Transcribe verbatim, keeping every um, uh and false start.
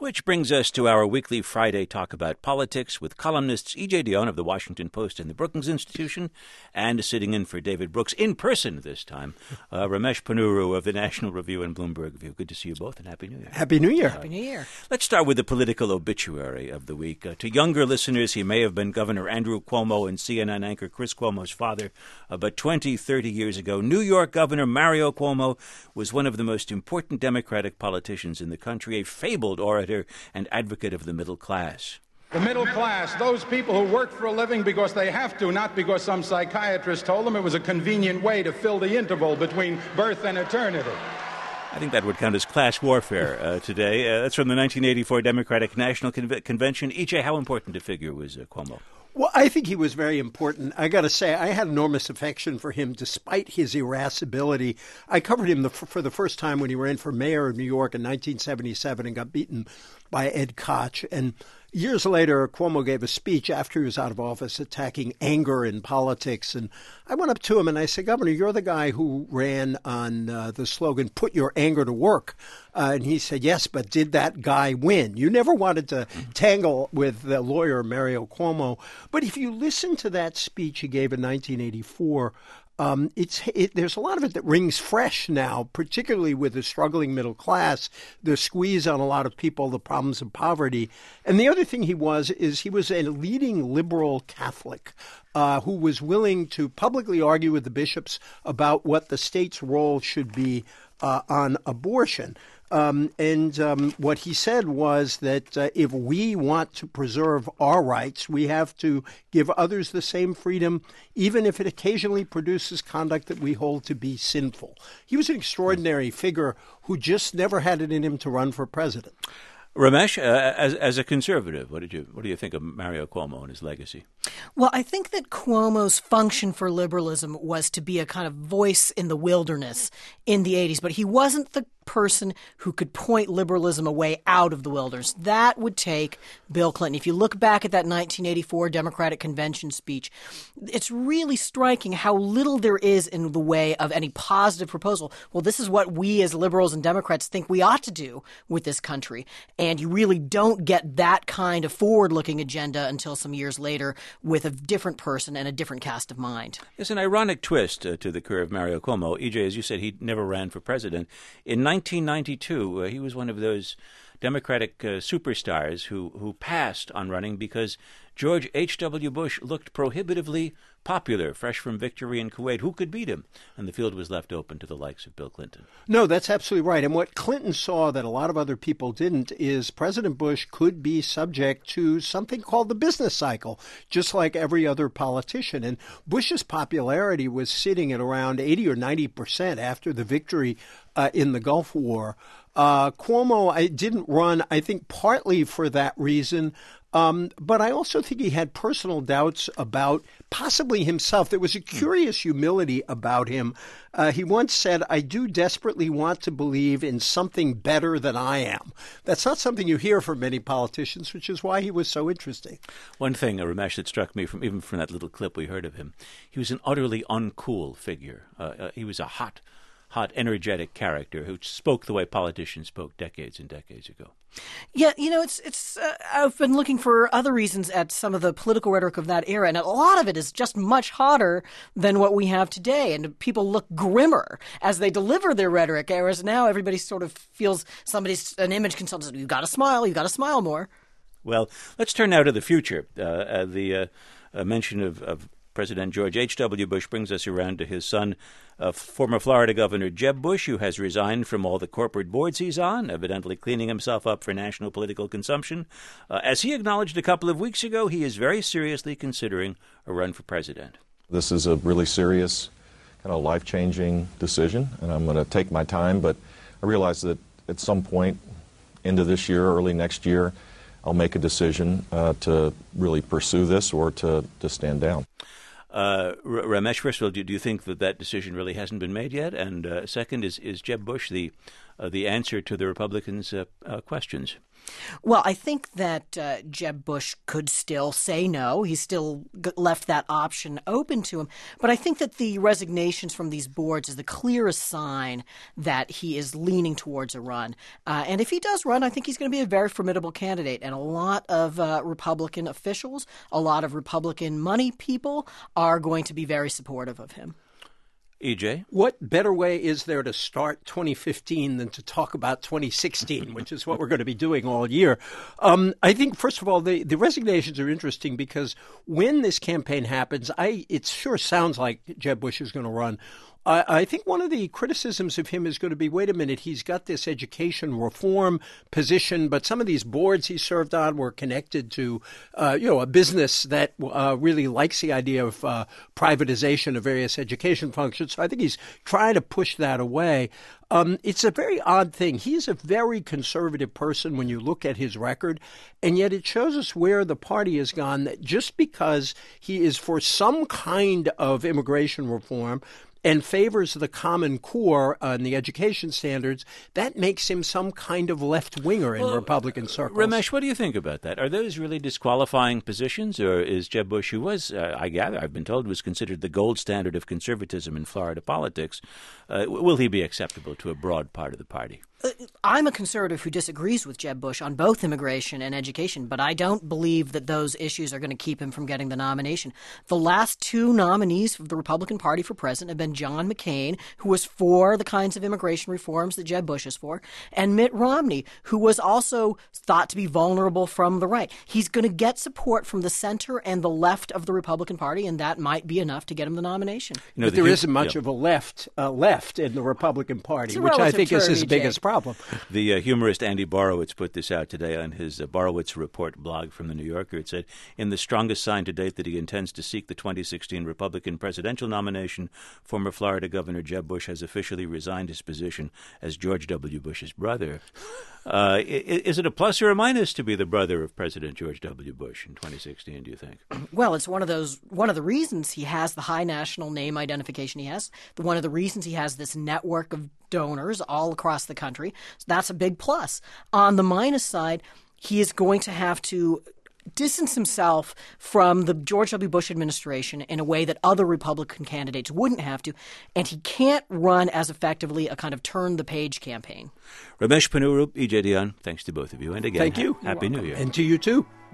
Which brings us to our weekly Friday talk about politics with columnists E J Dionne of the Washington Post and the Brookings Institution, and sitting in for David Brooks in person this time, uh, Ramesh Ponnuru of the National Review and Bloomberg View. Good to see you both, and Happy New Year. Happy New Year. Happy New Year. Let's start with the political obituary of the week. Uh, to younger listeners, he may have been Governor Andrew Cuomo and C N N anchor Chris Cuomo's father. Uh, but twenty, thirty years ago, New York Governor Mario Cuomo was one of the most important Democratic politicians in the country, a fabled orator and advocate of the middle class. The middle class, those people who work for a living because they have to, not because some psychiatrist told them it was a convenient way to fill the interval between birth and eternity. I think that would count as class warfare uh, today. Uh, that's from the nineteen eighty-four Democratic National Conve- Convention. E J, how important a figure was uh, Cuomo? Well, I think he was very important. I got to say, I had enormous affection for him despite his irascibility. I covered him the, for the first time when he ran for mayor of New York in nineteen seventy-seven and got beaten by Ed Koch. And years later, Cuomo gave a speech after he was out of office attacking anger in politics. And I went up to him and I said, Governor, you're the guy who ran on uh, the slogan, put your anger to work. Uh, and he said, yes, but did that guy win? You never wanted to tangle with the lawyer Mario Cuomo. But if you listen to that speech he gave in nineteen eighty-four, Um, it's it, there's a lot of it that rings fresh now, particularly with the struggling middle class, the squeeze on a lot of people, the problems of poverty. And the other thing he was is he was a leading liberal Catholic uh, who was willing to publicly argue with the bishops about what the state's role should be uh, on abortion. Um, and um, what he said was that uh, if we want to preserve our rights, we have to give others the same freedom, even if it occasionally produces conduct that we hold to be sinful. He was an extraordinary figure who just never had it in him to run for president. Ramesh, uh, as as a conservative, what did you what do you think of Mario Cuomo and his legacy? Well, I think that Cuomo's function for liberalism was to be a kind of voice in the wilderness in the eighties, but he wasn't the person who could point liberalism away out of the wilderness. That would take Bill Clinton. If you look back at that nineteen eighty-four Democratic Convention speech, it's really striking how little there is in the way of any positive proposal. Well, this is what we as liberals and Democrats think we ought to do with this country. And you really don't get that kind of forward-looking agenda until some years later with a different person and a different cast of mind. There's an ironic twist uh, to the career of Mario Cuomo. E J, as you said, he never ran for president. In nineteen ninety-two, uh, he was one of those Democratic uh, superstars who, who passed on running because George H W. Bush looked prohibitively popular, fresh from victory in Kuwait. Who could beat him? And the field was left open to the likes of Bill Clinton. No, that's absolutely right. And what Clinton saw that a lot of other people didn't is President Bush could be subject to something called the business cycle, just like every other politician. And Bush's popularity was sitting at around eighty or ninety percent after the victory uh, in the Gulf War. Uh, Cuomo I didn't run, I think, partly for that reason. Um, but I also think he had personal doubts about possibly himself. There was a curious humility about him. Uh, he once said, I do desperately want to believe in something better than I am. That's not something you hear from many politicians, which is why he was so interesting. One thing, uh, Ramesh, that struck me from even from that little clip we heard of him, he was an utterly uncool figure. Uh, uh, he was a hot, hot, energetic character who spoke the way politicians spoke decades and decades ago. Yeah, you know, it's it's. Uh, I've been looking for other reasons at some of the political rhetoric of that era, and a lot of it is just much hotter than what we have today. And people look grimmer as they deliver their rhetoric, whereas now everybody sort of feels somebody's an image consultant. You've got to smile. You've got to smile more. Well, let's turn now to the future. Uh, uh, the uh, uh, mention of, of President George H W. Bush brings us around to his son, uh, former Florida Governor Jeb Bush, who has resigned from all the corporate boards he's on, evidently cleaning himself up for national political consumption. Uh, as he acknowledged a couple of weeks ago, he is very seriously considering a run for president. This is a really serious, kind of life-changing decision, and I'm going to take my time, but I realize that at some point, into this year, early next year, I'll make a decision uh, to really pursue this or to, to stand down. Uh, Ramesh, first of all, do, do you think that that decision really hasn't been made yet? And uh, second, is, is Jeb Bush the uh, the answer to the Republicans' uh, uh, questions? Well, I think that uh, Jeb Bush could still say no. He's still g- left that option open to him. But I think that the resignations from these boards is the clearest sign that he is leaning towards a run. Uh, and if he does run, I think he's going to be a very formidable candidate. And a lot of uh, Republican officials, a lot of Republican money people are going to be very supportive of him. E J? What better way is there to start twenty fifteen than to talk about twenty sixteen, which is what we're going to be doing all year? Um, I think, first of all, the, the resignations are interesting because when this campaign happens, I it sure sounds like Jeb Bush is going to run. I, I think one of the criticisms of him is going to be, wait a minute, he's got this education reform position, but some of these boards he served on were connected to, uh, you know, a business that uh, really likes the idea of uh, privatization of various education functions. So I think he's trying to push that away. Um, it's a very odd thing. He's a very conservative person when you look at his record, and yet it shows us where the party has gone, that just because he is for some kind of immigration reform and favors the Common Core uh, and the education standards, that makes him some kind of left-winger in well, Republican circles. Ramesh, what do you think about that? Are those really disqualifying positions, or is Jeb Bush, who was, uh, I gather, I've been told, was considered the gold standard of conservatism in Florida politics, uh, will he be acceptable to a broad part of the party? I'm a conservative who disagrees with Jeb Bush on both immigration and education, but I don't believe that those issues are going to keep him from getting the nomination. The last two nominees of the Republican Party for president have been John McCain, who was for the kinds of immigration reforms that Jeb Bush is for, and Mitt Romney, who was also thought to be vulnerable from the right. He's going to get support from the center and the left of the Republican Party, and that might be enough to get him the nomination. You know, but the there isn't much yeah. of a left uh, left in the Republican Party, which I think is his biggest problem. The uh, humorist Andy Borowitz put this out today on his uh, Borowitz Report blog from The New Yorker. It said, in the strongest sign to date that he intends to seek the twenty sixteen Republican presidential nomination, former Florida Governor Jeb Bush has officially resigned his position as George W. Bush's brother. Uh, is it a plus or a minus to be the brother of President George W. Bush in twenty sixteen, do you think? Well, it's one of those, one of the reasons he has the high national name identification he has, one of the reasons he has this network of donors all across the country. So that's a big plus. On the minus side, he is going to have to distance himself from the George W. Bush administration in a way that other Republican candidates wouldn't have to, and he can't run as effectively a kind of turn-the-page campaign. Ramesh Ponnuru, E J Dionne, thanks to both of you. And again, Thank you. Happy New Year. And to you, too.